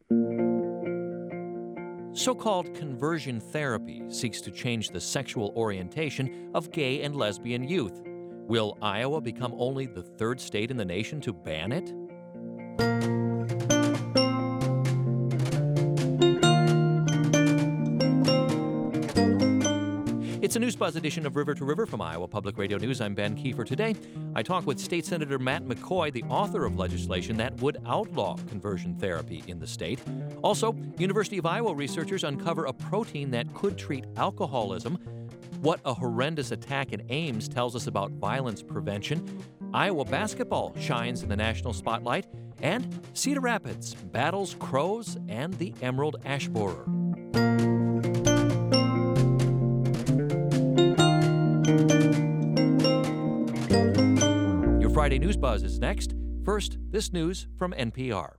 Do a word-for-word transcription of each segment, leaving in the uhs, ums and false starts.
So-called conversion therapy seeks to change the sexual orientation of gay and lesbian youth. Will Iowa become only the third state in the nation to ban it? It's a News Buzz edition of River to River from Iowa Public Radio News. I'm Ben Kiefer. Today, I talk with State Senator Matt McCoy, the author of legislation that would outlaw conversion therapy in the state. Also, University of Iowa researchers uncover a protein that could treat alcoholism. What a horrendous attack at Ames tells us about violence prevention. Iowa basketball shines in the national spotlight. And Cedar Rapids battles crows and the emerald ash borer. Friday News Buzz is next. First, this news from N P R.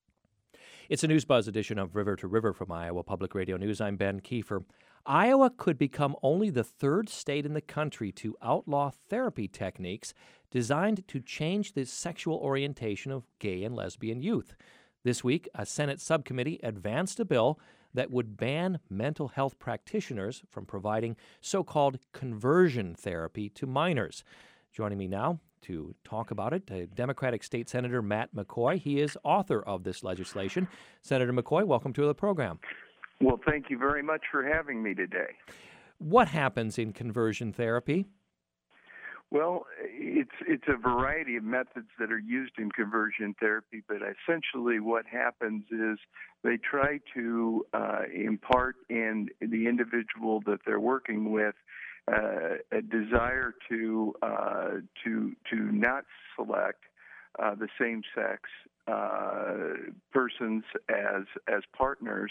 It's a News Buzz edition of River to River from Iowa Public Radio News. I'm Ben Kiefer. Iowa could become only the third state in the country to outlaw therapy techniques designed to change the sexual orientation of gay and lesbian youth. This week, a Senate subcommittee advanced a bill that would ban mental health practitioners from providing so-called conversion therapy to minors. Joining me now to talk about it, uh, Democratic State Senator Matt McCoy. He is author of this legislation. Senator McCoy, welcome to the program. Well, thank you very much for having me today. What happens in conversion therapy? Well, it's it's a variety of methods that are used in conversion therapy, but essentially what happens is they try to uh, impart in the individual that they're working with Uh, a desire to uh, to to not select uh, the same sex uh, persons as as partners,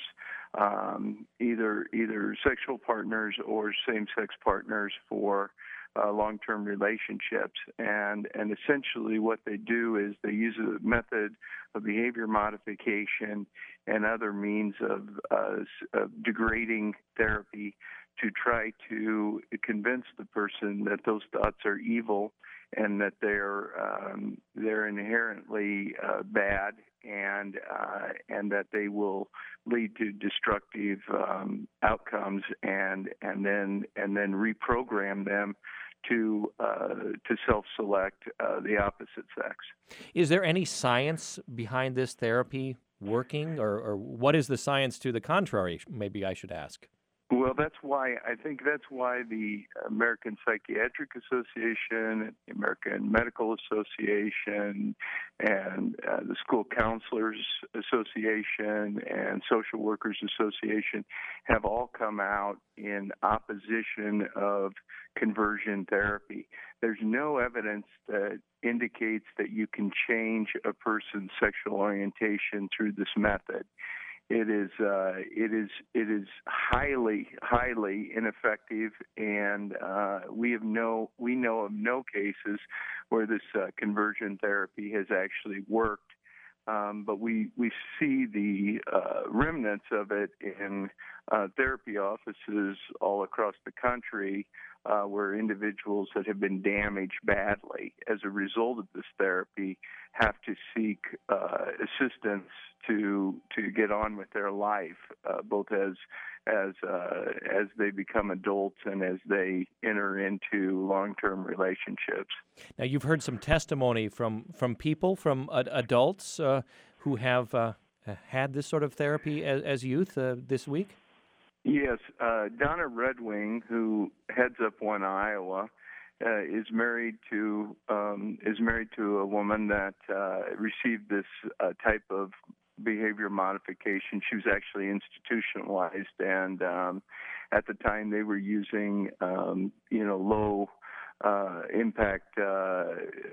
um, either either sexual partners or same sex partners for uh, long-term relationships. And and essentially what they do is they use a method of behavior modification and other means of, uh, of degrading therapy to try to convince the person that those thoughts are evil and that they're um, they're inherently uh, bad and uh, and that they will lead to destructive um, outcomes and and then and then reprogram them to uh, to self-select uh, the opposite sex. Is there any science behind this therapy working, or, or what is the science to the contrary? Maybe I should ask. Well, that's why I think that's why the American Psychiatric Association, the American Medical Association, and uh, the School Counselors Association and Social Workers Association have all come out in opposition of conversion therapy. There's no evidence that indicates that you can change a person's sexual orientation through this method. It is uh, it is it is highly highly ineffective, and uh, we have no we know of no cases where this uh, conversion therapy has actually worked. Um, but we we see the uh, remnants of it in uh, therapy offices all across the country, uh, where individuals that have been damaged badly as a result of this therapy have to seek uh, assistance to to get on with their life, uh, both as as uh, as they become adults and as they enter into long-term relationships. Now, you've heard some testimony from from people, from uh, adults uh, who have uh, had this sort of therapy as, as youth uh, this week. Yes, uh, Donna Redwing, who heads up One Iowa, uh, is married to um, is married to a woman that uh, received this uh, type of behavior modification. She was actually institutionalized, and um, at the time they were using, um, you know, low uh, impact uh,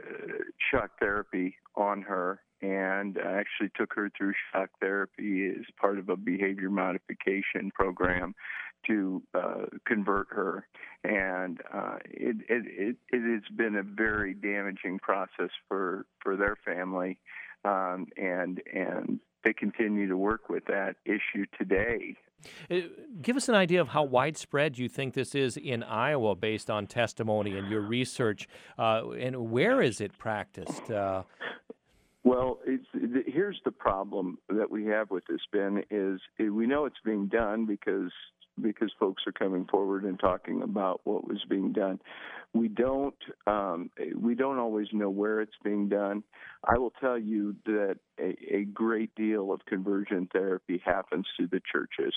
shock therapy on her, and actually took her through shock therapy as part of a behavior modification program to uh, convert her. And uh, it, it, it, it has been a very damaging process for, for their family, um, and and they continue to work with that issue today. Uh, give us an idea of how widespread you think this is in Iowa based on testimony and your research, uh, and where is it practiced? Uh, Well, it's, here's the problem that we have with this, Ben, is we know it's being done because because folks are coming forward and talking about what was being done. We don't um, we don't always know where it's being done. I will tell you that a, a great deal of conversion therapy happens through the churches.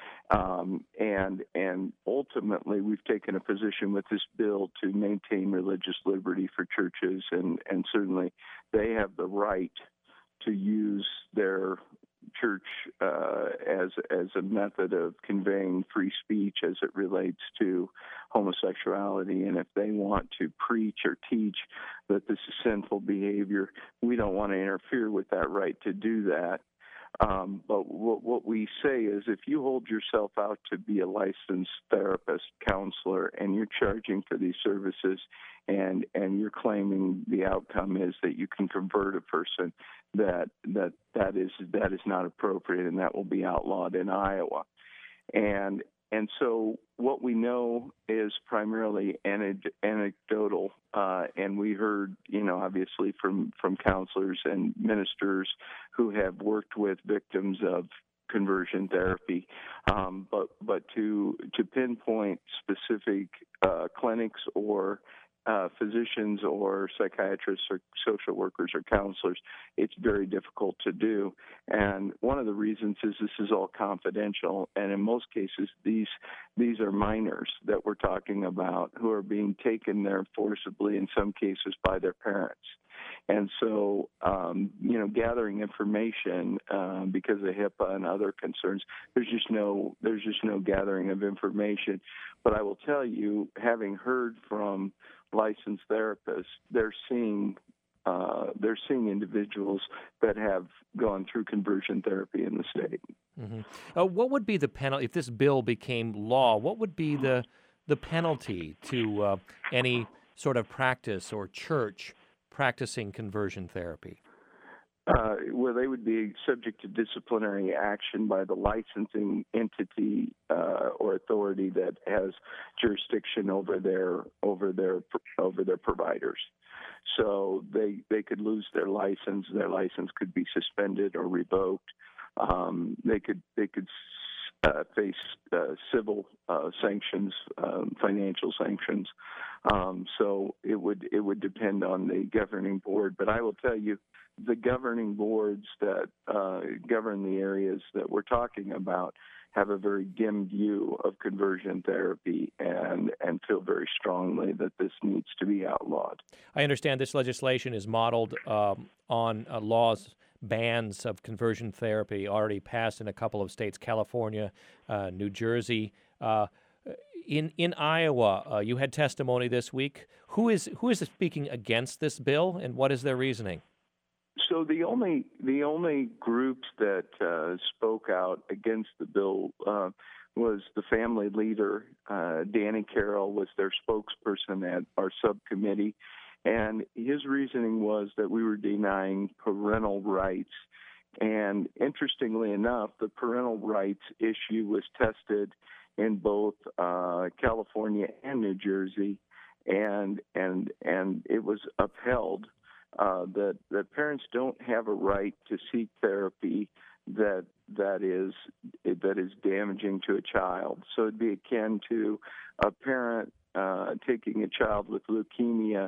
Um, and and ultimately, we've taken a position with this bill to maintain religious liberty for churches, and, and certainly they have the right to use their church uh, as as a method of conveying free speech as it relates to homosexuality. And if they want to preach or teach that this is sinful behavior, we don't want to interfere with that right to do that. Um, but what, what we say is if you hold yourself out to be a licensed therapist, counselor, and you're charging for these services and, and you're claiming the outcome is that you can convert a person, that, that, that, is, that is not appropriate, and that will be outlawed in Iowa. And And so what we know is primarily anecdotal, uh, and we heard, you know, obviously from, from counselors and ministers who have worked with victims of conversion therapy, um, but but to to pinpoint specific uh, clinics or Uh, physicians or psychiatrists or social workers or counselors, it's very difficult to do. And one of the reasons is this is all confidential. And in most cases, these these are minors that we're talking about who are being taken there forcibly, in some cases by their parents. And so, um, you know, gathering information uh, because of HIPAA and other concerns, there's just no there's just no gathering of information. But I will tell you, having heard from licensed therapists, they're seeing uh, they're seeing individuals that have gone through conversion therapy in the state. Mm-hmm. Uh, what would be the penalty if this bill became law? What would be the the penalty to uh, any sort of practice or church practicing conversion therapy? Uh, where they would be subject to disciplinary action by the licensing entity uh, or authority that has jurisdiction over their over their over their providers. So they they could lose their license. Their license could be suspended or revoked. Um, they could they could uh, face uh, civil uh, sanctions, um, financial sanctions. Um, so it would it would depend on the governing board. But I will tell you, the governing boards that uh, govern the areas that we're talking about have a very dim view of conversion therapy and, and feel very strongly that this needs to be outlawed. I understand this legislation is modeled um, on uh, laws, bans of conversion therapy already passed in a couple of states, California, uh, New Jersey. Uh, in in Iowa, uh, you had testimony this week. Who is who is speaking against this bill, and what is their reasoning? So the only the only groups that uh, spoke out against the bill uh, was the family leader. Uh, Danny Carroll was their spokesperson at our subcommittee, and his reasoning was that we were denying parental rights. And interestingly enough, the parental rights issue was tested in both uh, California and New Jersey, and and and it was upheld. Uh, that that parents don't have a right to seek therapy that that is that is damaging to a child. So it'd be akin to a parent uh, taking a child with leukemia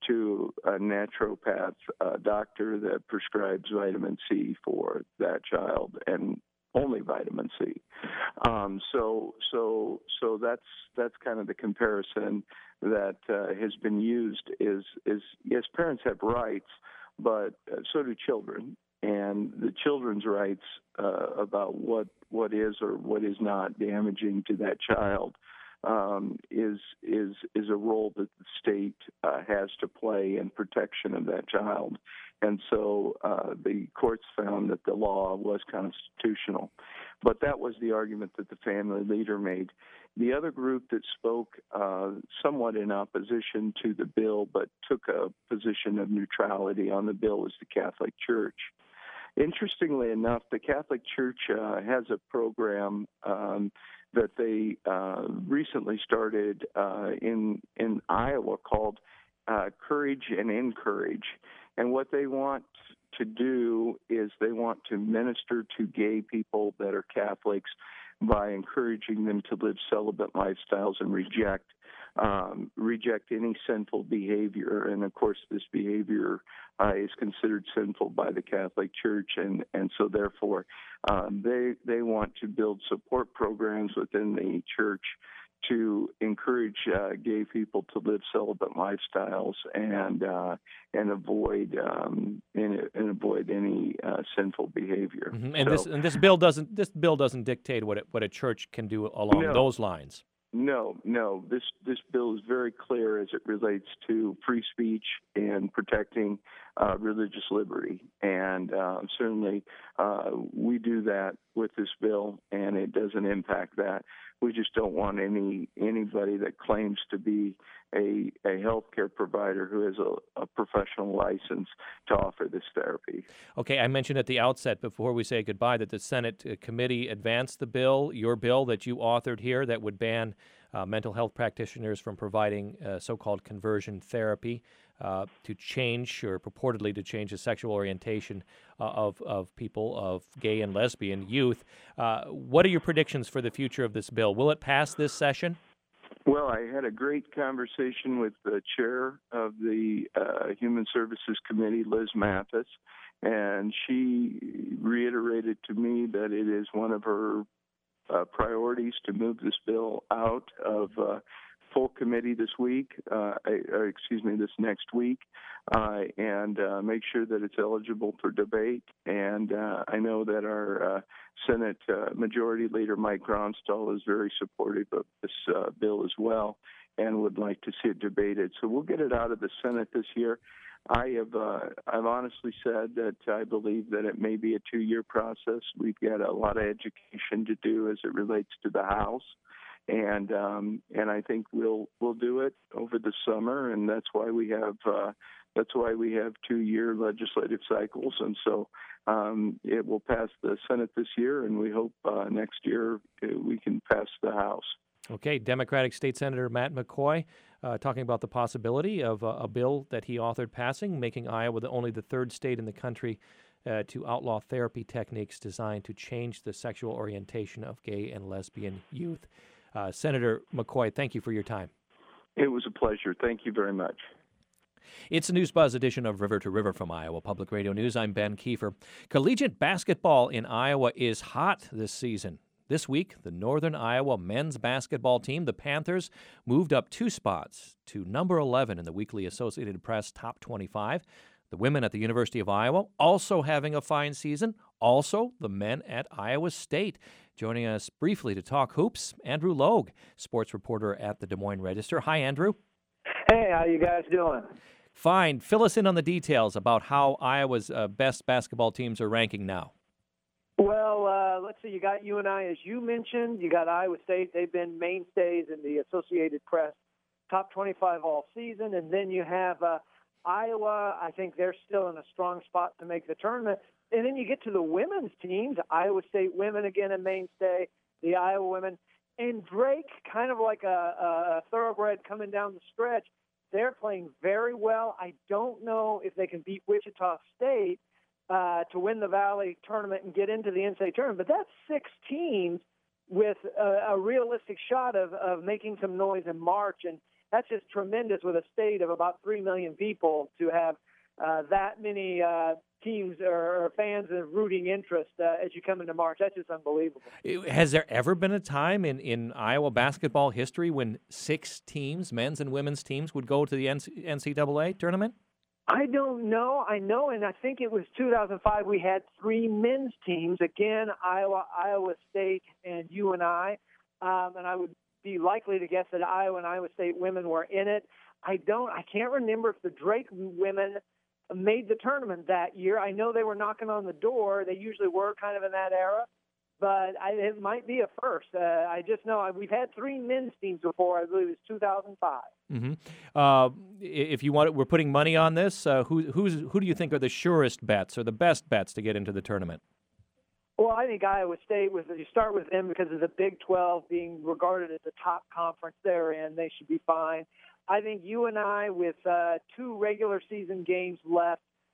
to a naturopath uh, doctor that prescribes vitamin C for that child and only vitamin C. Um, so so so that's that's kind of the comparison that uh, has been used. Is is yes, parents have rights, but uh, so do children, and the children's rights uh, about what what is or what is not damaging to that child um, is is is a role that the state uh, has to play in protection of that child. And so uh, the courts found that the law was constitutional. But that was the argument that the family leader made. The other group that spoke uh, somewhat in opposition to the bill but took a position of neutrality on the bill was the Catholic Church. Interestingly enough, the Catholic Church uh, has a program um, that they uh, recently started uh, in, in Iowa called uh, Courage and Encourage. And what they want to do is they want to minister to gay people that are Catholics by encouraging them to live celibate lifestyles and reject um, reject any sinful behavior. And of course, this behavior uh, is considered sinful by the Catholic Church, and and so therefore um, they they want to build support programs within the church to encourage uh, gay people to live celibate lifestyles and uh, and avoid um, and, and avoid any uh, sinful behavior. Mm-hmm. And so, this and this bill doesn't this bill doesn't dictate what it, what a church can do along no, those lines. No, no. This this bill is very clear as it relates to free speech and protecting uh, religious liberty, and uh, certainly uh, we do that with this bill, and it doesn't impact that. We just don't want any anybody that claims to be a a healthcare provider who has a, a professional license to offer this therapy. Okay, I mentioned at the outset before we say goodbye that the Senate uh, committee advanced the bill, your bill that you authored here, that would ban uh, mental health practitioners from providing uh, so-called conversion therapy uh, to change or purportedly to change the sexual orientation uh, of of people of gay and lesbian youth. Uh, what are your predictions for the future of this bill? Will it pass this session? Well, I had a great conversation with the chair of the uh, Human Services Committee, Liz Mathis, and she reiterated to me that it is one of her uh, priorities to move this bill out of uh, full committee this week, uh, or excuse me, this next week, uh, and uh, make sure that it's eligible for debate. And uh, I know that our uh, Senate uh, Majority Leader Mike Gronstal is very supportive of this uh, bill as well and would like to see it debated. So we'll get it out of the Senate this year. I have uh, I've honestly said that I believe that it may be a two-year process. We've got a lot of education to do as it relates to the House. And um, and I think we'll we'll do it over the summer, and that's why we have uh, that's why we have two-year legislative cycles, and so um, it will pass the Senate this year, and we hope uh, next year we can pass the House. Okay, Democratic State Senator Matt McCoy uh, talking about the possibility of uh, a bill that he authored passing, making Iowa the only the third state in the country uh, to outlaw therapy techniques designed to change the sexual orientation of gay and lesbian youth. Uh, Senator McCoy, thank you for your time. It was a pleasure. Thank you very much. It's a News Buzz edition of River to River from Iowa Public Radio News. I'm Ben Kiefer. Collegiate basketball in Iowa is hot this season. This week, the Northern Iowa men's basketball team, the Panthers, moved up two spots to number eleven in the Weekly Associated Press Top twenty-five. The women at the University of Iowa also having a fine season. Also, the men at Iowa State. Joining us briefly to talk hoops, Andrew Logue, sports reporter at the Des Moines Register. Hi, Andrew. Hey, how you guys doing? Fine. Fill us in on the details about how Iowa's uh, best basketball teams are ranking now. Well, uh, let's see. You got U N I, as you mentioned. You got Iowa State. They've been mainstays in the Associated Press top twenty-five all season. And then you have uh, Iowa. I think they're still in a strong spot to make the tournament. And then you get to the women's teams. Iowa State women, again, a mainstay. The Iowa women. And Drake, kind of like a, a thoroughbred coming down the stretch, they're playing very well. I don't know if they can beat Wichita State uh, to win the Valley tournament and get into the N C A A tournament, but that's six teams with a, a realistic shot of, of making some noise in March, and that's just tremendous with a state of about three million people to have uh, that many uh, teams or, or fans and rooting interest uh, as you come into March. That's just unbelievable. Has there ever been a time in, in Iowa basketball history when six teams, men's and women's teams, would go to the N C double A tournament? I don't know. I know, and I think it was two thousand five we had three men's teams, again, Iowa, Iowa State, and U N I, um, and I would be likely to guess that Iowa and Iowa State women were in it. I don't. I can't remember if the Drake women made the tournament that year. I know they were knocking on the door. They usually were kind of in that era, but I, it might be a first. Uh, I just know we've had three men's teams before. I believe it was two thousand five. Mm-hmm. Uh, if you want, we're putting money on this. Uh, who who's who do you think are the surest bets or the best bets to get into the tournament? Well, I think Iowa State was. You start with them because of the Big twelve being regarded as the top conference they're in. They should be fine. I think U N I, with uh, two regular season games left,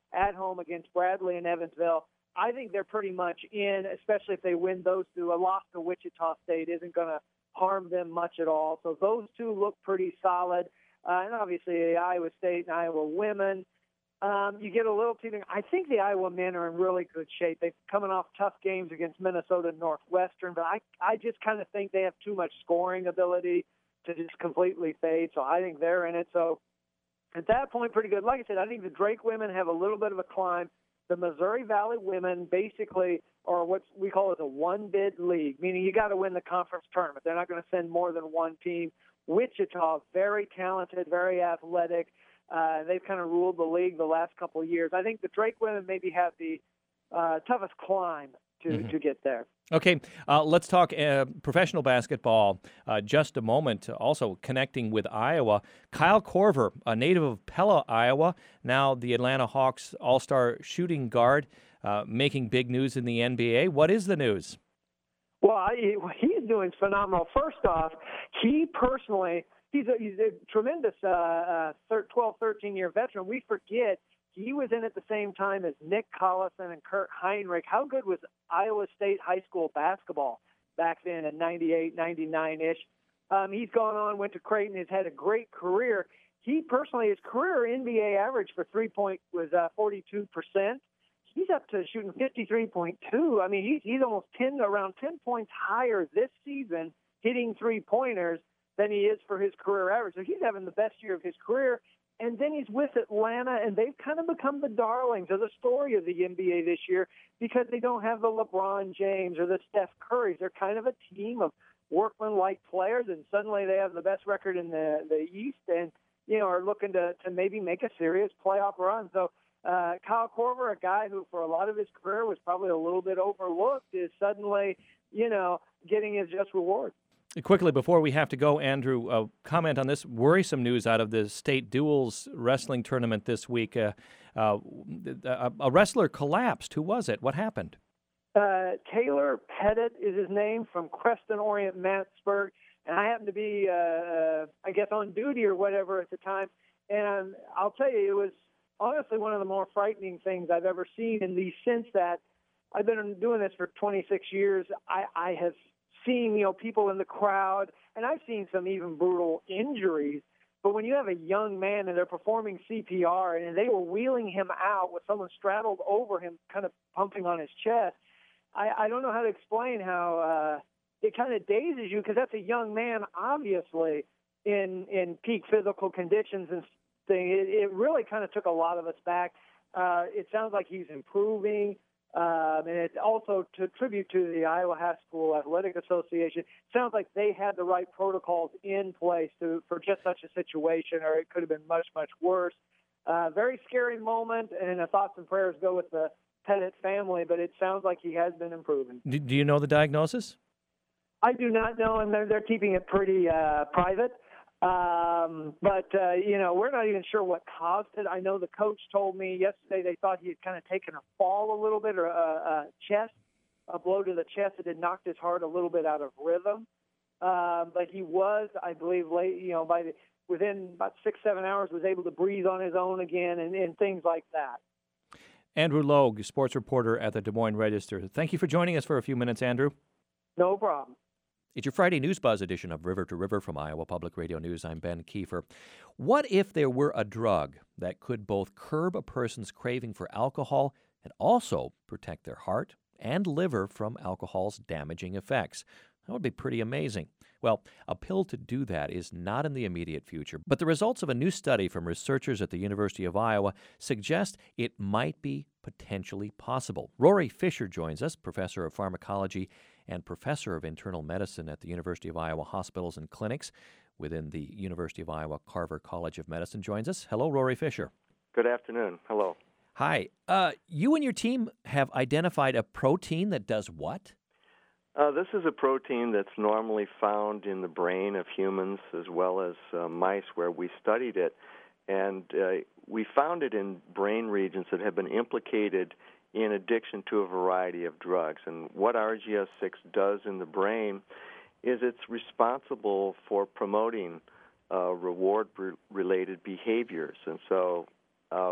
at home against Bradley and Evansville. I think they're pretty much in, especially if they win those two. A loss to Wichita State isn't going to harm them much at all. So those two look pretty solid. Uh, and obviously the Iowa State and Iowa women, um, you get a little team. I think the Iowa men are in really good shape. They're coming off tough games against Minnesota and Northwestern, but I, I just kind of think they have too much scoring ability to just completely fade. So I think they're in it. So at that point, pretty good. Like I said, I think the Drake women have a little bit of a climb. The Missouri Valley women basically are what we call as a one-bid league, meaning you got to win the conference tournament. They're not going to send more than one team. Wichita, very talented, very athletic. Uh, they've kind of ruled the league the last couple of years. I think the Drake women maybe have the uh, toughest climb to, mm-hmm. to get there. Okay, uh, let's talk uh, professional basketball uh, just a moment. Also connecting with Iowa, Kyle Korver, a native of Pella, Iowa, now the Atlanta Hawks all-star shooting guard, uh, making big news in the N B A. What is the news? Well, I, he's doing phenomenal. First off, he personally, he's a, he's a tremendous uh, uh, twelve, thirteen-year veteran. We forget he was in at the same time as Nick Collison and Kurt Heinrich. How good was Iowa State high school basketball back then in ninety-eight, ninety-nine-ish? Um, he's gone on, went to Creighton, has had a great career. He personally, his career N B A average for three-point was uh, forty-two percent. He's up to shooting fifty-three point two. I mean, he's, he's almost ten, around ten points higher this season hitting three-pointers than he is for his career average. So he's having the best year of his career. And then he's with Atlanta, and they've kind of become the darlings of the story of the N B A this year because they don't have the LeBron James or the Steph Currys. They're kind of a team of workman-like players, and suddenly they have the best record in the, the East and, you know, are looking to, to maybe make a serious playoff run. So uh, Kyle Korver, a guy who for a lot of his career was probably a little bit overlooked, is suddenly, you know, getting his just reward. Quickly, before we have to go, Andrew, uh, comment on this worrisome news out of the state duels wrestling tournament this week. Uh, uh, a, a wrestler collapsed. Who was it? What happened? Uh, Taylor Pettit is his name, from Creston Orient, Mattsburg. And I happened to be, uh, I guess, on duty or whatever at the time. And I'll tell you, it was honestly one of the more frightening things I've ever seen, in the sense that I've been doing this for twenty-six years. I, I have seen, you know, people in the crowd, and I've seen some even brutal injuries. But when you have a young man and they're performing C P R and they were wheeling him out with someone straddled over him, kind of pumping on his chest, I, I don't know how to explain how uh, it kind of dazes you, because that's a young man, obviously, in in peak physical conditions and thing. It, it really kind of took a lot of us back. Uh, it sounds like he's improving. Um, and it's also to tribute to the Iowa High School Athletic Association. It sounds like they had the right protocols in place to, for just such a situation, or it could have been much, much worse. Uh, very scary moment, and the thoughts and prayers go with the Pettit family, but it sounds like he has been improving. Do, do you know the diagnosis? I do not know, and they're, they're keeping it pretty uh, private. Um, but, uh, you know, we're not even sure what caused it. I know the coach told me yesterday they thought he had kind of taken a fall a little bit, or a, a chest, a blow to the chest that had knocked his heart a little bit out of rhythm. Um, but he was, I believe, late, you know, by the, within about six, seven hours, was able to breathe on his own again, and, and things like that. Andrew Logue, sports reporter at the Des Moines Register. Thank you for joining us for a few minutes, Andrew. No problem. It's your Friday News Buzz edition of River to River from Iowa Public Radio News. I'm Ben Kiefer. What if there were a drug that could both curb a person's craving for alcohol and also protect their heart and liver from alcohol's damaging effects? That would be pretty amazing. Well, a pill to do that is not in the immediate future, but the results of a new study from researchers at the University of Iowa suggest it might be potentially possible. Rory Fisher joins us, professor of pharmacology and professor of internal medicine at the University of Iowa Hospitals and Clinics within the University of Iowa Carver College of Medicine, joins us. Hello, Rory Fisher. Good afternoon. Hello. Hi. Uh, you and your team have identified a protein that does what? Uh, this is a protein that's normally found in the brain of humans as well as uh, mice, where we studied it. And uh, we found it in brain regions that have been implicated in addiction to a variety of drugs. And what R G S six does in the brain is it's responsible for promoting uh, reward-related behaviors. And so uh,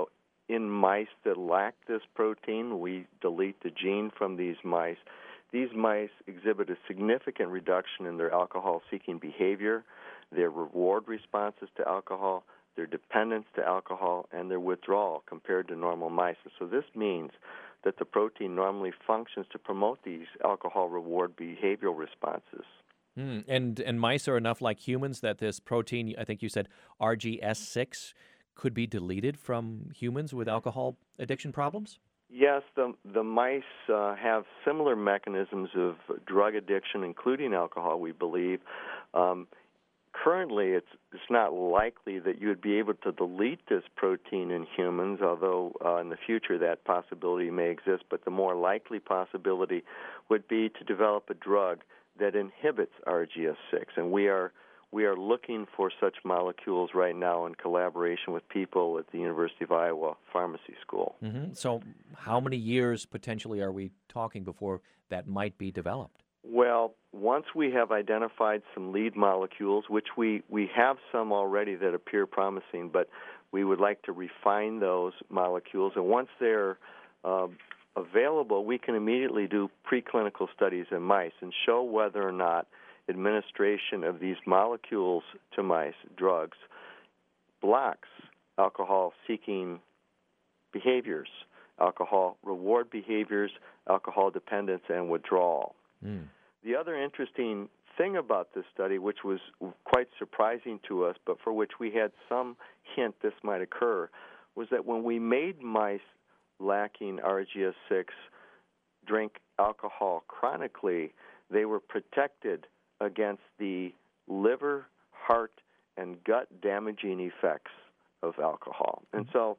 in mice that lack this protein. We delete the gene from these mice. These mice exhibit a significant reduction in their alcohol-seeking behavior, their reward responses to alcohol, their dependence to alcohol, and their withdrawal compared to normal mice. And so this means that the protein normally functions to promote these alcohol reward behavioral responses. Mm, and and mice are enough like humans that this protein, I think you said R G S six, could be deleted from humans with alcohol addiction problems? Yes, the the mice uh, have similar mechanisms of drug addiction, including alcohol, we believe. Um, currently, it's it's not likely that you would be able to delete this protein in humans, although uh, in the future that possibility may exist. But the more likely possibility would be to develop a drug that inhibits R G S six, and we are We are looking for such molecules right now in collaboration with people at the University of Iowa Pharmacy School. Mm-hmm. So how many years potentially are we talking before that might be developed? Well, once we have identified some lead molecules, which we, we have some already that appear promising, but we would like to refine those molecules. And once they're uh, available, we can immediately do preclinical studies in mice and show whether or not administration of these molecules to mice, drugs, blocks alcohol-seeking behaviors, alcohol reward behaviors, alcohol dependence, and withdrawal. Mm. The other interesting thing about this study, which was quite surprising to us, but for which we had some hint this might occur, was that when we made mice lacking R G S six drink alcohol chronically, they were protected against the liver, heart, and gut damaging effects of alcohol. And so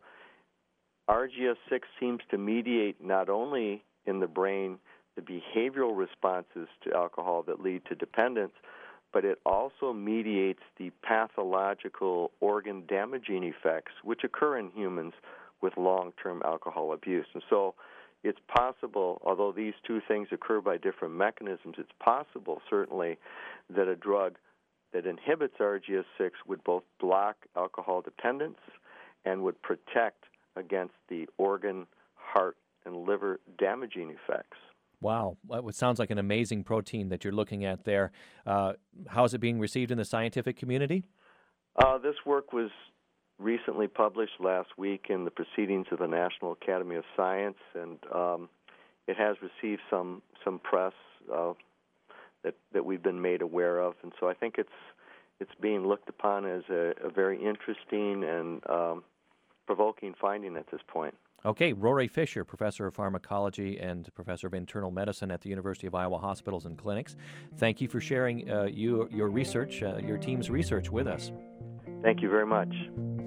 R G S six seems to mediate not only in the brain the behavioral responses to alcohol that lead to dependence, but it also mediates the pathological organ damaging effects which occur in humans with long-term alcohol abuse. And so it's possible, although these two things occur by different mechanisms, it's possible, certainly, that a drug that inhibits R G S six would both block alcohol dependence and would protect against the organ, heart, and liver damaging effects. Wow. Well, it sounds like an amazing protein that you're looking at there. Uh, how is it being received in the scientific community? Uh, this work was recently published last week in the Proceedings of the National Academy of Science, and um, it has received some some press uh, that that we've been made aware of, and so I think it's it's being looked upon as a, a very interesting and um, provoking finding at this point. Okay, Rory Fisher, professor of pharmacology and professor of internal medicine at the University of Iowa Hospitals and Clinics. Thank you for sharing uh, you, your research, uh, your team's research with us. Thank you very much.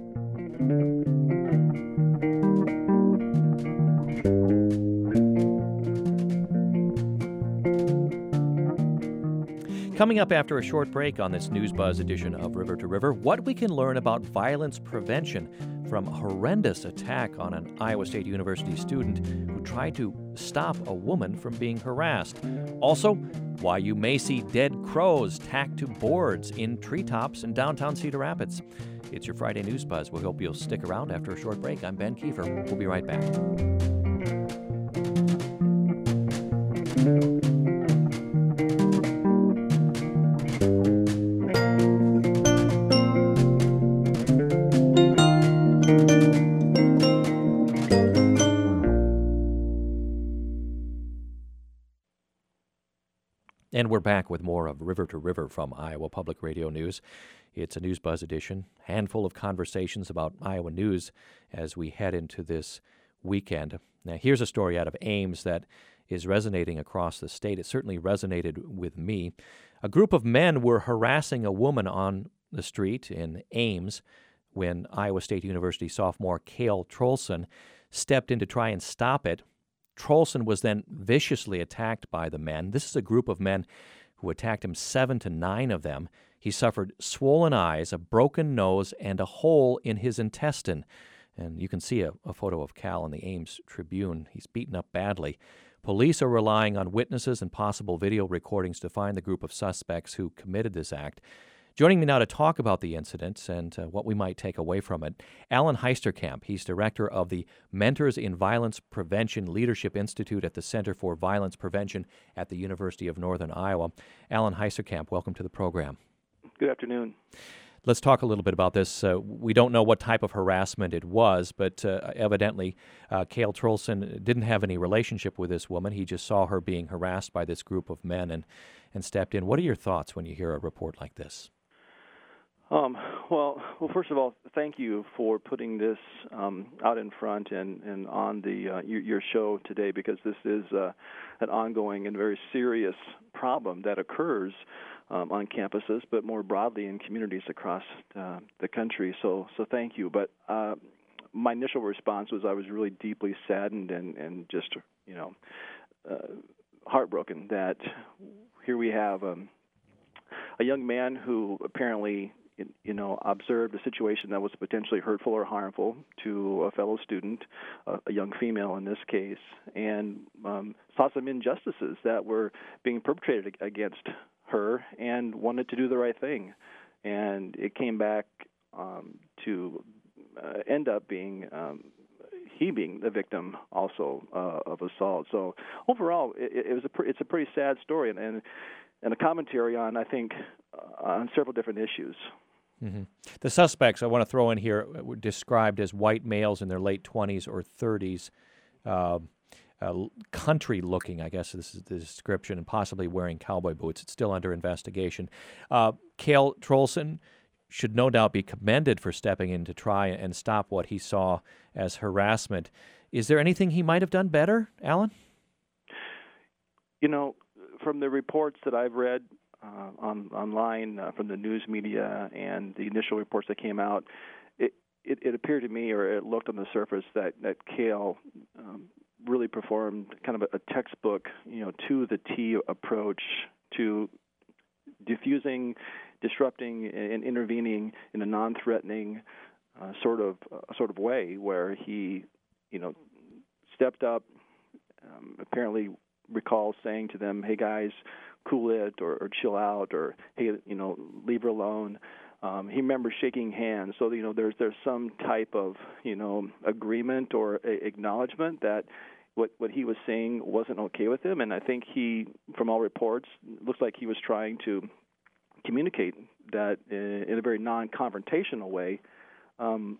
Coming up after a short break on this News Buzz edition of River to River, what we can learn about violence prevention from a horrendous attack on an Iowa State University student who tried to stop a woman from being harassed. Also, why you may see dead crows tacked to boards in treetops in downtown Cedar Rapids. It's your Friday News Buzz. We hope you'll stick around after a short break. I'm Ben Kiefer. We'll be right back. And we're back with more of River to River from Iowa Public Radio News. It's a News Buzz edition, handful of conversations about Iowa news as we head into this weekend. Now, here's a story out of Ames that is resonating across the state. It certainly resonated with me. A group of men were harassing a woman on the street in Ames when Iowa State University sophomore Cale Troelsen stepped in to try and stop it. Troelsen was then viciously attacked by the men. This is a group of men who attacked him, seven to nine of them. He suffered swollen eyes, a broken nose, and a hole in his intestine. And you can see a, a photo of Cal in the Ames Tribune. He's beaten up badly. Police are relying on witnesses and possible video recordings to find the group of suspects who committed this act. Joining me now to talk about the incident and uh, what we might take away from it, Alan Heisterkamp. He's director of the Mentors in Violence Prevention Leadership Institute at the Center for Violence Prevention at the University of Northern Iowa. Alan Heisterkamp, welcome to the program. Good afternoon. Let's talk a little bit about this. Uh, we don't know what type of harassment it was, but uh, evidently uh, Cale Trolson didn't have any relationship with this woman. He just saw her being harassed by this group of men and, and stepped in. What are your thoughts when you hear a report like this? Um, well, well, first of all, thank you for putting this um, out in front and, and on the uh, your, your show today, because this is uh, an ongoing and very serious problem that occurs um, on campuses, but more broadly in communities across uh, the country. So, so thank you. But uh, my initial response was I was really deeply saddened and, and just, you know, uh, heartbroken that here we have um, a young man who apparently, you know, observed a situation that was potentially hurtful or harmful to a fellow student, uh, a young female in this case, and um, saw some injustices that were being perpetrated against her and wanted to do the right thing. And it came back um, to uh, end up being um, he being the victim also uh, of assault. So overall, it, it was a pr- it's a pretty sad story and, and and a commentary on, I think, uh, on several different issues. Mm-hmm. The suspects, I want to throw in here, were described as white males in their late twenties or thirties, uh, uh, country-looking, I guess this is the description, and possibly wearing cowboy boots. It's still under investigation. Uh, Cale Trolson should no doubt be commended for stepping in to try and stop what he saw as harassment. Is there anything he might have done better, Alan? You know, from the reports that I've read, Uh, on, online uh, from the news media and the initial reports that came out, it, it, it appeared to me, or it looked on the surface, that, that Cale um, really performed kind of a, a textbook, you know, to the T approach to diffusing, disrupting, and intervening in a non-threatening uh, sort of uh, sort of way, where he, you know, stepped up, um, apparently recalls saying to them, "Hey guys, cool it," or, or chill out, or hey, you know, leave her alone. Um, he remembers shaking hands, so you know there's there's some type of you know agreement or a, acknowledgement that what what he was saying wasn't okay with him, and I think he, from all reports, looks like he was trying to communicate that in, in a very non-confrontational way, um,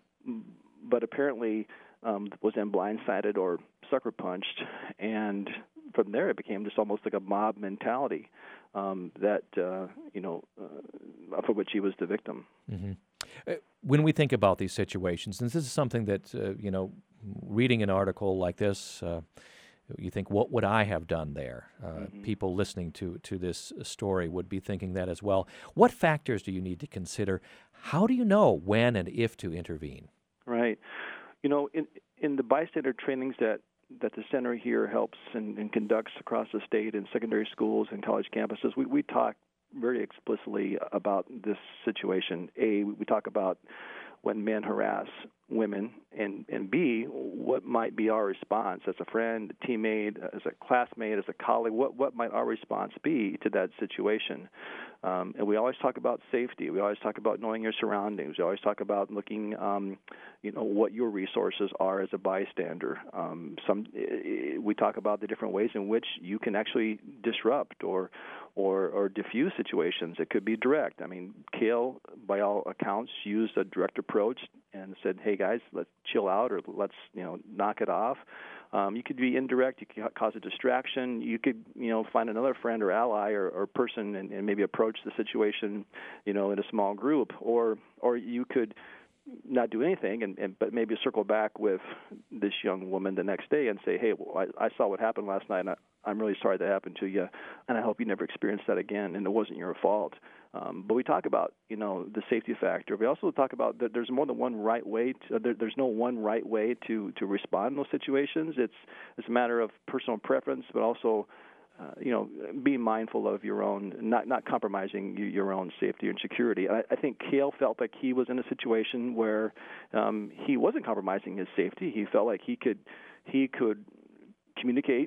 but apparently um, was then blindsided or sucker punched, and from there, it became just almost like a mob mentality um, that, uh, you know, uh, for which he was the victim. Mm-hmm. Uh, when we think about these situations, and this is something that, uh, you know, reading an article like this, uh, you think, what would I have done there? Uh, mm-hmm. People listening to, to this story would be thinking that as well. What factors do you need to consider? How do you know when and if to intervene? Right. You know, in, in the bystander trainings that that the center here helps and, and conducts across the state in secondary schools and college campuses, we, we talk very explicitly about this situation. A, we talk about when men harass women, and, and B, what might be our response as a friend, a teammate, as a classmate, as a colleague, what, what might our response be to that situation? Um, and we always talk about safety. We always talk about knowing your surroundings. We always talk about looking, um, you know, what your resources are as a bystander. Um, some we talk about the different ways in which you can actually disrupt or or, or diffuse situations. It could be direct. I mean, Cale, by all accounts, used a direct approach and said, "Hey guys, let's chill out, or let's you know knock it off." Um, you could be indirect. You could cause a distraction. You could, you know, find another friend or ally or, or person and, and maybe approach the situation, you know, in a small group. Or, or you could not do anything, and, and but maybe circle back with this young woman the next day and say, "Hey, well, I, I saw what happened last night, and I, I'm really sorry that happened to you, and I hope you never experience that again, and it wasn't your fault." Um, but we talk about, you know, the safety factor. We also talk about that there's more than one right way. To, there, there's no one right way to, to respond in those situations. It's it's a matter of personal preference, but also, uh, you know, being mindful of your own, not not compromising your own safety and security. I, I think Cale felt like he was in a situation where um, he wasn't compromising his safety. He felt like he could he could communicate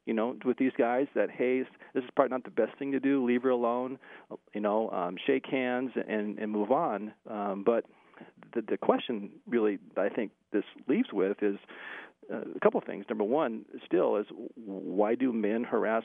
you know, with these guys that, hey, this is probably not the best thing to do. Leave her alone, you know, um, shake hands and, and move on. Um, but the, the question really I think this leaves with is uh, a couple of things. Number one, still, is why do men harass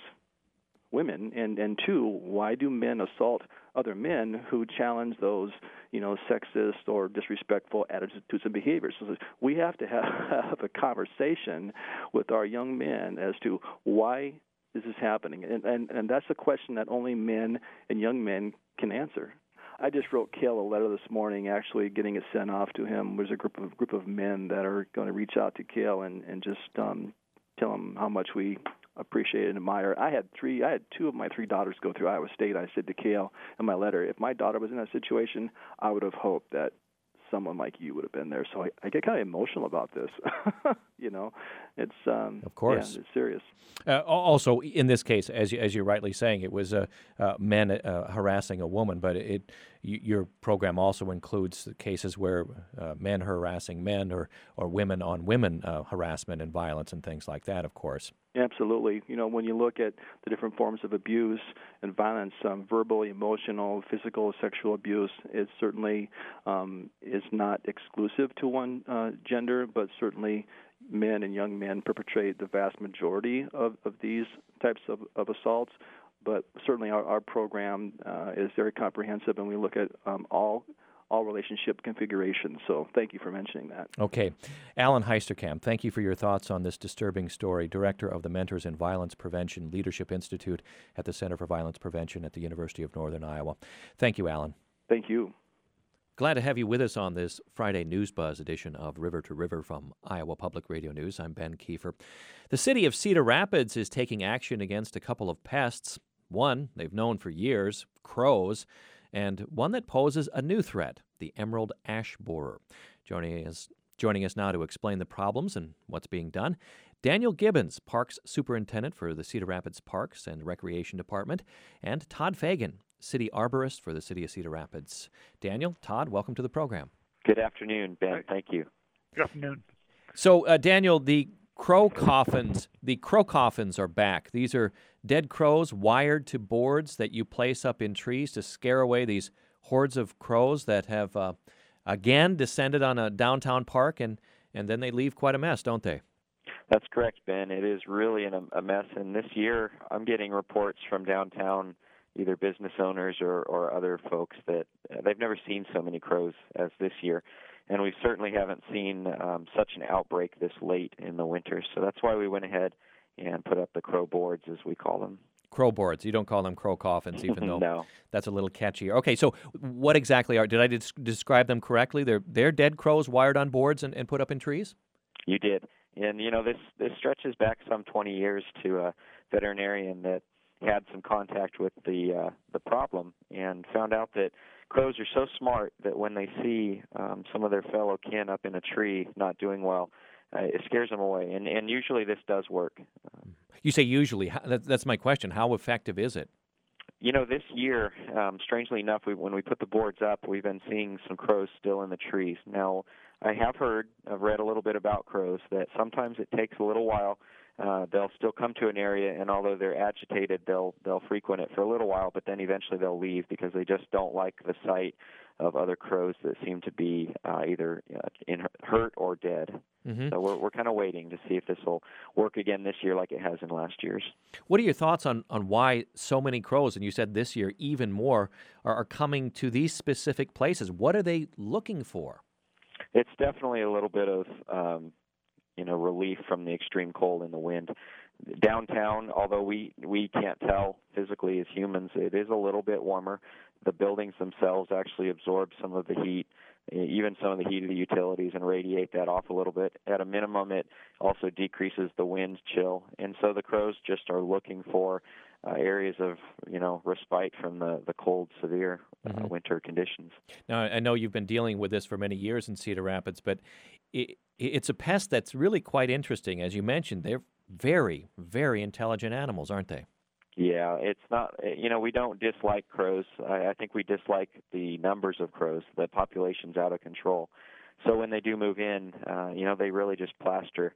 women? And, and two, why do men assault other men who challenge those, you know, sexist or disrespectful attitudes and behaviors? So we have to have, have a conversation with our young men as to why is this happening, and, and and that's a question that only men and young men can answer. I just wrote Cale a letter this morning, actually getting it sent off to him. There's a group of group of men that are going to reach out to Cale and and just um, tell him how much we appreciate and admire. I had three, I had two of my three daughters go through Iowa State. I said to Cale in my letter, if my daughter was in that situation, I would have hoped that someone like you would have been there. So I, I get kind of emotional about this. you know, it's um, of course, yeah, it's serious. Uh, also, in this case, as you, as you're rightly saying, it was uh, uh, men uh, harassing a woman, but it y- your program also includes cases where uh, men harassing men or or women on women uh, harassment and violence and things like that. Of course. Absolutely. You know, when you look at the different forms of abuse and violence, um, verbal, emotional, physical, sexual abuse, it certainly um, is not exclusive to one uh, gender, but certainly men and young men perpetrate the vast majority of, of these types of, of assaults. But certainly our, our program uh, is very comprehensive, and we look at um, all all relationship configurations. So thank you for mentioning that. Okay. Alan Heisterkamp, thank you for your thoughts on this disturbing story, Director of the Mentors in Violence Prevention Leadership Institute at the Center for Violence Prevention at the University of Northern Iowa. Thank you, Alan. Thank you. Glad to have you with us on this Friday News Buzz edition of River to River from Iowa Public Radio News. I'm Ben Kiefer. The city of Cedar Rapids is taking action against a couple of pests. One they've known for years, crows, and one that poses a new threat, the emerald ash borer. Joining us, joining us now to explain the problems and what's being done, Daniel Gibbons, Parks Superintendent for the Cedar Rapids Parks and Recreation Department, and Todd Fagan, City Arborist for the City of Cedar Rapids. Daniel, Todd, welcome to the program. Good afternoon, Ben. Thank you. Good afternoon. So, uh, Daniel, the crow coffins, the crow coffins are back. These are dead crows wired to boards that you place up in trees to scare away these hordes of crows that have, uh, again, descended on a downtown park, and, and then they leave quite a mess, don't they? That's correct, Ben. It is really an, a mess, and this year I'm getting reports from downtown, either business owners or, or other folks, that uh, they've never seen so many crows as this year. And we certainly haven't seen um, such an outbreak this late in the winter. So that's why we went ahead and put up the crow boards, as we call them. Crow boards. You don't call them crow coffins, even though no. That's a little catchier. Okay, so what exactly are, did I des- describe them correctly? They're, they're dead crows wired on boards and, and put up in trees? You did. And, you know, this, this stretches back some twenty years to a veterinarian that had some contact with the uh, the problem and found out that crows are so smart that when they see um, some of their fellow kin up in a tree not doing well, uh, it scares them away. And, and usually this does work. You say usually. How, that, that's my question. How effective is it? You know, this year, um, strangely enough, we, when we put the boards up, we've been seeing some crows still in the trees. Now, I have heard, I've read a little bit about crows, that sometimes it takes a little while. Uh, they'll still come to an area, and although they're agitated, they'll they'll frequent it for a little while, but then eventually they'll leave because they just don't like the sight of other crows that seem to be uh, either uh, in hurt or dead. Mm-hmm. So we're we're kind of waiting to see if this will work again this year like it has in last year's. What are your thoughts on, on why so many crows, and you said this year even more, are, are coming to these specific places? What are they looking for? It's definitely a little bit of um, you know, relief from the extreme cold and the wind. Downtown, although we, we can't tell physically as humans, it is a little bit warmer. The buildings themselves actually absorb some of the heat, even some of the heat of the utilities, and radiate that off a little bit. At a minimum, it also decreases the wind chill. And so the crows just are looking for uh, areas of, you know, respite from the, the cold, severe uh, mm-hmm. winter conditions. Now, I know you've been dealing with this for many years in Cedar Rapids, but it, it's a pest that's really quite interesting. As you mentioned, they're very, very intelligent animals, aren't they? Yeah, it's not, you know, we don't dislike crows. I, I think we dislike the numbers of crows. The population's out of control. So when they do move in, uh, you know, they really just plaster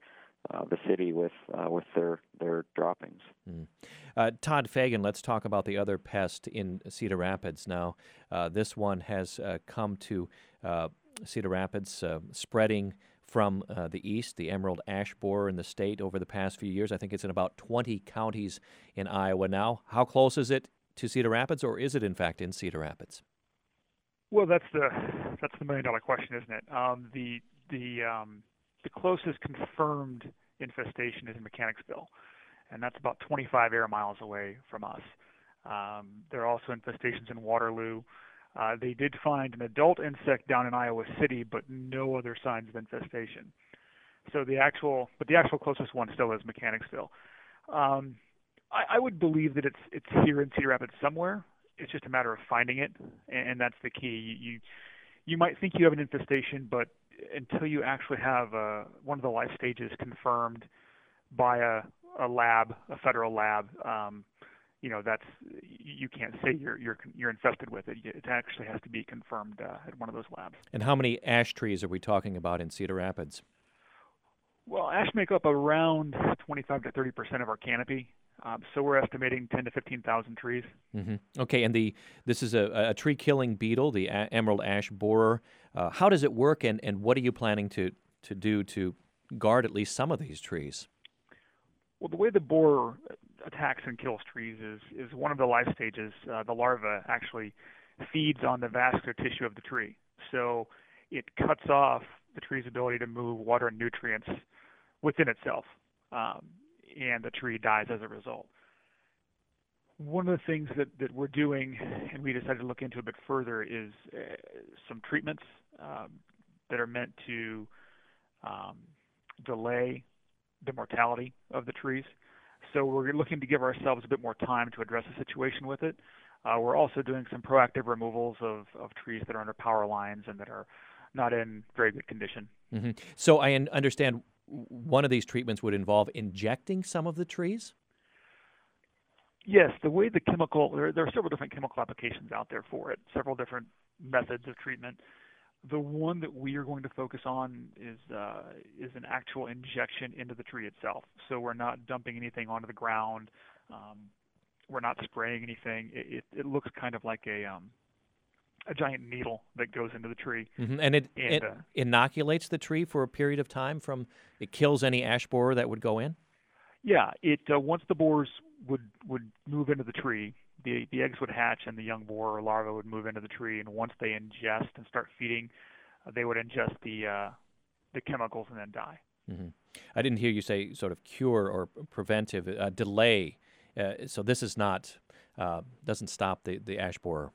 uh, the city with uh, with their their droppings. Mm. Uh, Todd Fagan, let's talk about the other pest in Cedar Rapids now. Uh, this one has uh, come to uh, Cedar Rapids, uh, spreading from uh, the east, the emerald ash borer in the state over the past few years. I think it's in about twenty counties in Iowa now. How close is it to Cedar Rapids, or is it in fact in Cedar Rapids? Well, that's the that's the million dollar question, isn't it? Um, the the um, the closest confirmed infestation is in Mechanicsville, and that's about twenty-five air miles away from us. Um, there are also infestations in Waterloo. Uh, they did find an adult insect down in Iowa City, but no other signs of infestation. So the actual, but the actual closest one still is Mechanicsville. Um, I, I would believe that it's it's here in Cedar Rapids somewhere. It's just a matter of finding it, and, and that's the key. You, you you might think you have an infestation, but until you actually have uh, one of the life stages confirmed by a, a lab, a federal lab, um, you know, that's you can't say you're you're you're infested with it. It actually has to be confirmed uh, at one of those labs. And how many ash trees are we talking about in Cedar Rapids? Well, ash make up around twenty-five to thirty percent of our canopy, um, so we're estimating ten to fifteen thousand trees. Mm-hmm. Okay, and the this is a, a tree-killing beetle, the a- emerald ash borer. Uh, how does it work, and, and what are you planning to, to do to guard at least some of these trees? Well, the way the borer attacks and kills trees is, is one of the life stages. Uh, the larva actually feeds on the vascular tissue of the tree. So it cuts off the tree's ability to move water and nutrients within itself, um, and the tree dies as a result. One of the things that, that we're doing, and we decided to look into a bit further, is uh, some treatments um, that are meant to um, delay the mortality of the trees. So we're looking to give ourselves a bit more time to address the situation with it. Uh, we're also doing some proactive removals of, of trees that are under power lines and that are not in very good condition. Mm-hmm. So I un- understand one of these treatments would involve injecting some of the trees? Yes, the way the chemical, there, there are several different chemical applications out there for it, several different methods of treatment. The one that we are going to focus on is uh, is an actual injection into the tree itself. So we're not dumping anything onto the ground. Um, we're not spraying anything. It, it, it looks kind of like a um, a giant needle that goes into the tree. Mm-hmm. And it, and, it uh, inoculates the tree for a period of time from, it kills any ash borer that would go in? Yeah, it uh, once the borers would, would move into the tree, the the eggs would hatch and the young borer or larva would move into the tree, and once they ingest and start feeding, uh, they would ingest the uh, the chemicals and then die. Mm-hmm. I didn't hear you say sort of cure or preventive, uh, delay. Uh, so this is not, uh, doesn't stop the, the ash borer.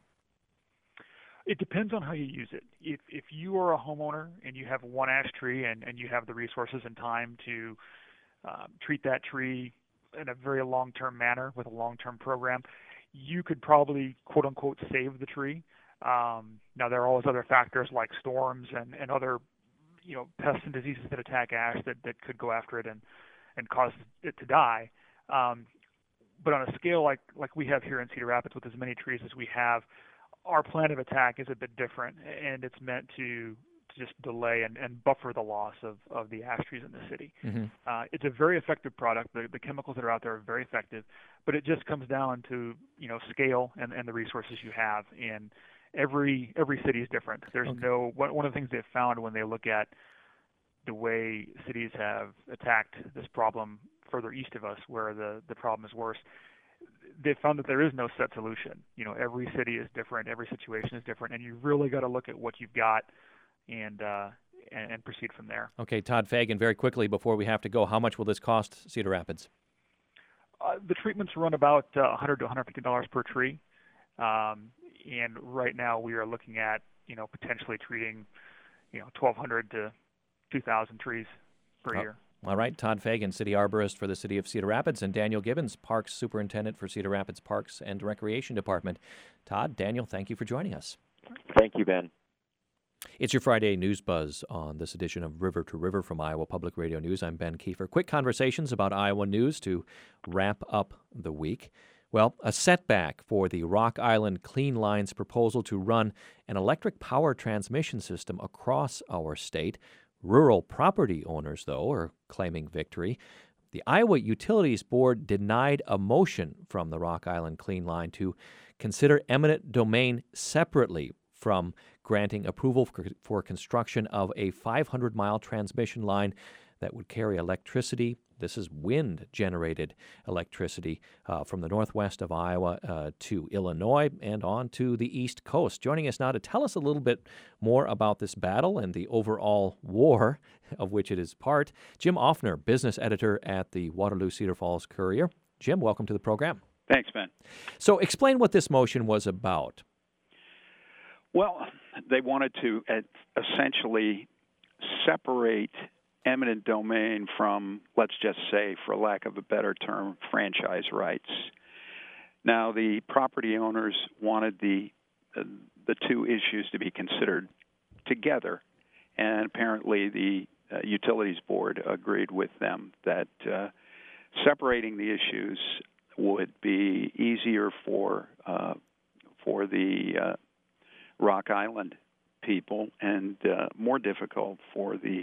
It depends on how you use it. If if you are a homeowner and you have one ash tree and, and you have the resources and time to uh, treat that tree in a very long-term manner with a long-term program, you could probably, quote-unquote, save the tree. Um, now, there are always other factors like storms and, and other, you know, pests and diseases that attack ash that, that could go after it and, and cause it to die. Um, but on a scale like, like we have here in Cedar Rapids with as many trees as we have, our plan of attack is a bit different, and it's meant to, to just delay and, and buffer the loss of, of the ash trees in the city. Mm-hmm. Uh, it's a very effective product. The, the chemicals that are out there are very effective, but it just comes down to, you know, scale and, and the resources you have. And every every city is different. There's Okay. no one, one of the things they've found when they look at the way cities have attacked this problem further east of us, where the, the problem is worse, they found that there is no set solution. You know, every city is different, every situation is different, and you really got to look at what you've got and, uh, and and proceed from there. Okay, Todd Fagan, very quickly before we have to go, how much will this cost Cedar Rapids? Uh, the treatments run about uh, one hundred to one hundred fifty dollars per tree, um, and right now we are looking at, you know, potentially treating, you know, twelve hundred to two thousand trees per Oh. year. All right, Todd Fagan, City Arborist for the City of Cedar Rapids, and Daniel Gibbons, Parks Superintendent for Cedar Rapids Parks and Recreation Department. Todd, Daniel, thank you for joining us. Thank you, Ben. It's your Friday News Buzz on this edition of River to River from Iowa Public Radio News. I'm Ben Kiefer. Quick conversations about Iowa news to wrap up the week. Well, a setback for the Rock Island Clean Lines proposal to run an electric power transmission system across our state Rural property owners, though, are claiming victory. The Iowa Utilities Board denied a motion from the Rock Island Clean Line to consider eminent domain separately from granting approval for, for construction of a five hundred mile transmission line that would carry electricity. This is wind-generated electricity uh, from the northwest of Iowa uh, to Illinois and on to the East Coast. Joining us now to tell us a little bit more about this battle and the overall war of which it is part, Jim Offner, business editor at the Waterloo Cedar Falls Courier. Jim, welcome to the program. Thanks, Ben. So explain what this motion was about. Well, they wanted to uh, essentially separate eminent domain from, let's just say, for lack of a better term, franchise rights. Now, the property owners wanted the uh, the two issues to be considered together, and apparently the uh, Utilities Board agreed with them that uh, separating the issues would be easier for uh, for the uh, Rock Island people and uh, more difficult for the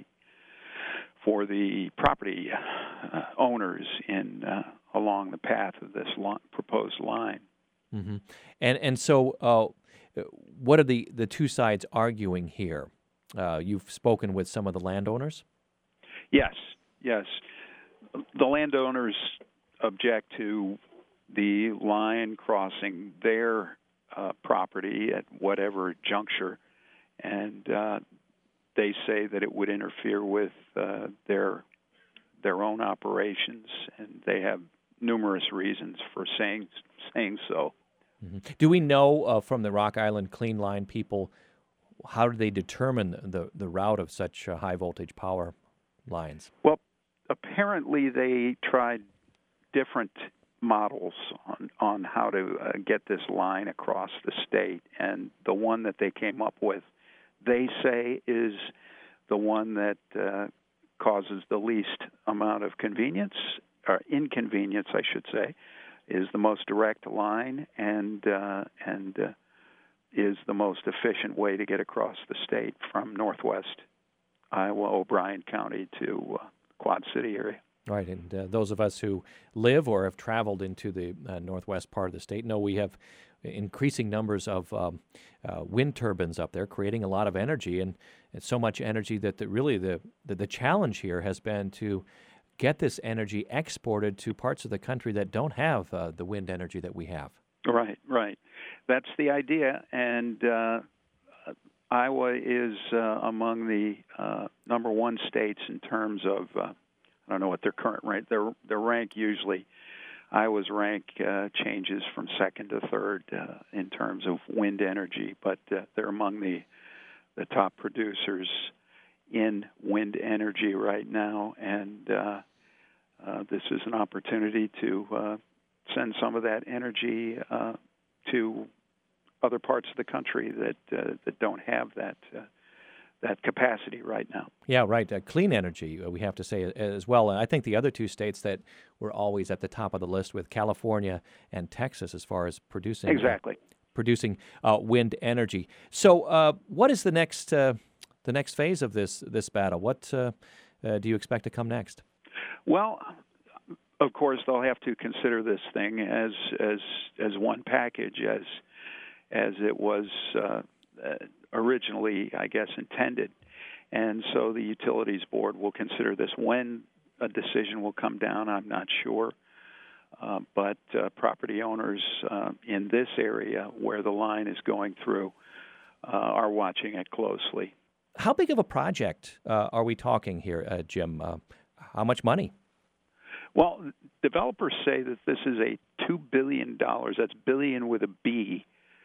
for the property uh, owners in uh, along the path of this lo- proposed line. Mm-hmm. And and so, uh, what are the, the two sides arguing here? Uh, you've spoken with some of the landowners? Yes, yes. The landowners object to the line crossing their uh, property at whatever juncture, and uh, they say that it would interfere with uh, their their own operations, and they have numerous reasons for saying saying so. Mm-hmm. Do we know uh, from the Rock Island Clean Line people, how do they determine the, the route of such uh, high voltage power lines? Well, apparently they tried different models on, on how to uh, get this line across the state, and the one that they came up with, they say, is the one that uh, causes the least amount of convenience, or inconvenience, I should say, is the most direct line and uh, and uh, is the most efficient way to get across the state from northwest Iowa, O'Brien County to uh, Quad City area. Right, and uh, those of us who live or have traveled into the uh, northwest part of the state know we have increasing numbers of um, uh, wind turbines up there, creating a lot of energy, and it's so much energy that the, really the, the the challenge here has been to get this energy exported to parts of the country that don't have uh, the wind energy that we have. Right, right. That's the idea, and uh, Iowa is uh, among the uh, number one states in terms of, uh, I don't know what their current rank, their, their rank usually, Iowa's rank uh, changes from second to third uh, in terms of wind energy, but uh, they're among the the top producers in wind energy right now, and uh, uh, this is an opportunity to uh, send some of that energy uh, to other parts of the country that uh, that don't have that uh, that capacity right now. Yeah, right. Uh, clean energy, uh, we have to say as well. And I think the other two states that were always at the top of the list with California and Texas as far as producing exactly uh, producing uh, wind energy. So, uh, what is the next uh, the next phase of this this battle? What uh, uh, do you expect to come next? Well, of course, they'll have to consider this thing as as as one package, as as it was uh, originally, I guess, intended. And so the Utilities Board will consider this. When a decision will come down, I'm not sure. Uh, but uh, property owners uh, in this area where the line is going through uh, are watching it closely. How big of a project uh, are we talking here, uh, Jim? Uh, how much money? Well, developers say that this is a two billion dollars, that's billion with a B,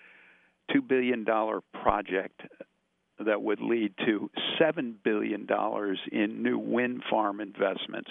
two billion dollars project that would lead to seven billion dollars in new wind farm investments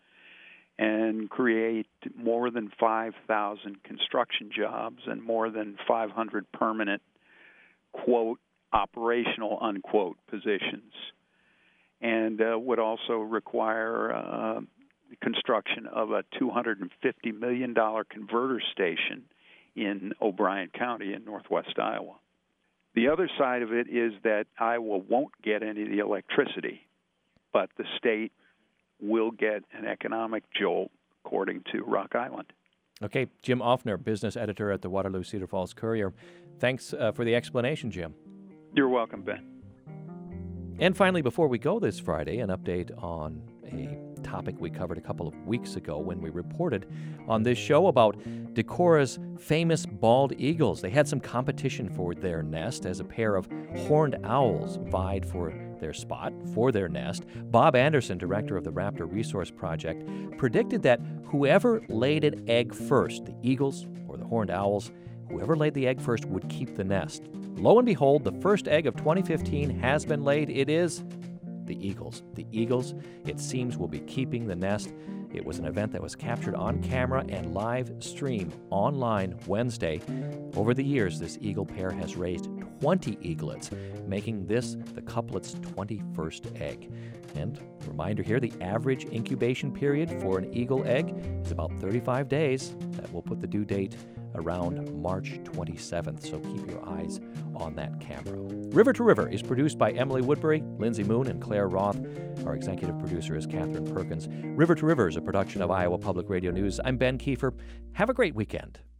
and create more than five thousand construction jobs and more than five hundred permanent, quote, operational, unquote, positions, and uh, would also require uh, construction of a two hundred fifty million dollars converter station in O'Brien County in northwest Iowa. The other side of it is that Iowa won't get any of the electricity but the state will get an economic jolt, according to Rock Island. Okay, Jim Offner, business editor at the Waterloo Cedar Falls Courier. Thanks uh, for the explanation, Jim. You're welcome, Ben. And finally, before we go this Friday, an update on a topic we covered a couple of weeks ago when we reported on this show about Decorah's famous bald eagles. They had some competition for their nest as a pair of horned owls vied for their spot, for their nest. Bob Anderson, director of the Raptor Resource Project, predicted that whoever laid an egg first, the eagles or the horned owls, whoever laid the egg first would keep the nest. Lo and behold, the first egg of twenty fifteen has been laid. It is the eagles. The eagles, it seems, will be keeping the nest. It was an event that was captured on camera and live streamed online Wednesday. Over the years, this eagle pair has raised twenty eaglets, making this the couplet's twenty-first egg. And a reminder here, the average incubation period for an eagle egg is about thirty-five days. That will put the due date around March twenty-seventh, so keep your eyes on that camera. River to River is produced by Emily Woodbury, Lindsay Moon, and Claire Roth. Our executive producer is Catherine Perkins. River to River is a production of Iowa Public Radio News. I'm Ben Kiefer. Have a great weekend.